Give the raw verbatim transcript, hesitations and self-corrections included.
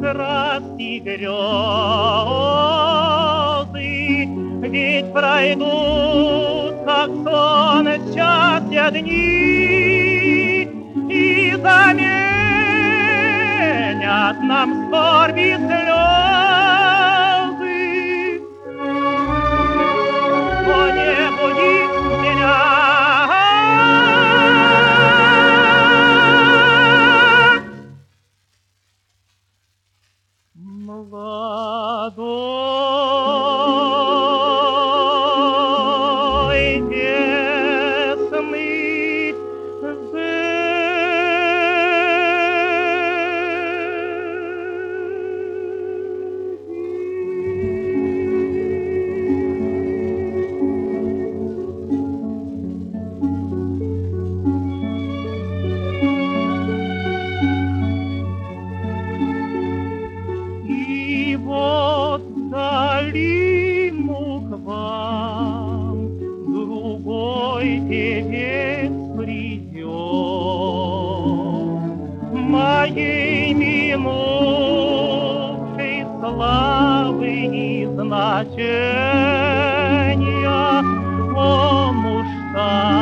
краски грезы, ведь пройдут, как сон, счастья дни, и заменят нам скорби слезы. Но не буди меня, молодой, весны, и вот долину к вам другой певец придет, моей минувшей славы и значения он уж так